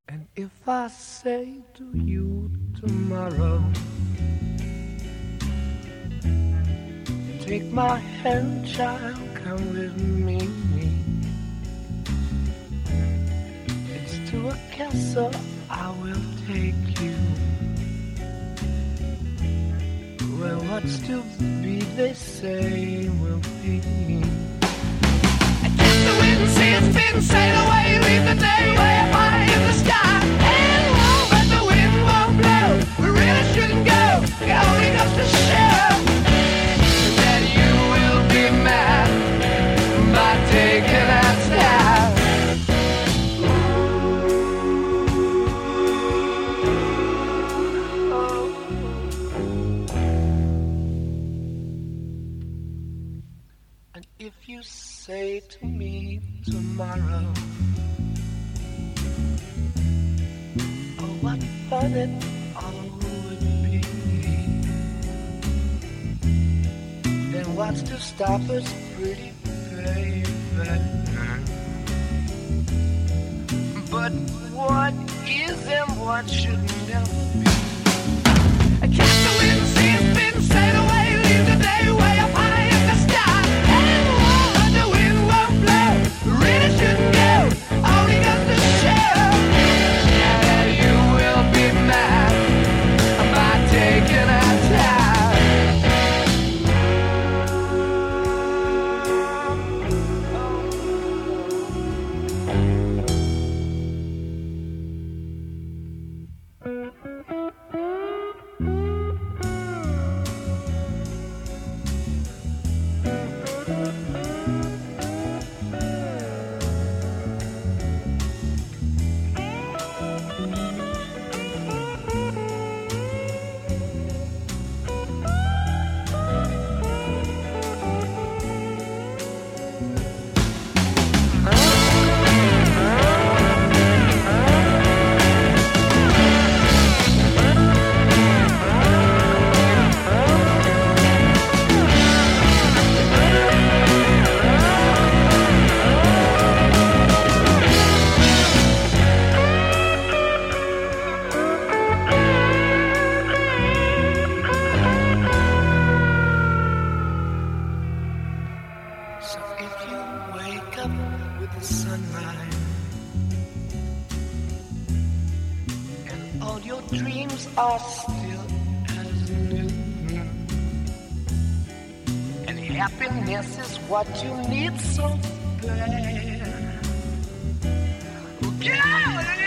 And if I say to you tomorrow, take my hand, child, come with me. It's to a castle I will take you, where what's to be, they say, will be. I kiss the wind, see it spin, sail away, leave the day way up high in the sky. And long, but the wind won't blow. We really shouldn't go. It only goes to show that you will be mad by taking that step. And if you say to me tomorrow, oh, what fun it all would be, then what's to stop us, pretty baby? But what is and what should never be? I catch the wind, see it spin, sail away, leave the day way up high in the sky. And long, but the wind won't blow. We really shouldn't go. Only goes to show that you will be mad by taking our time. So if you wake up with the sunrise and all your dreams are still as new, and happiness is what you need so bad, girl,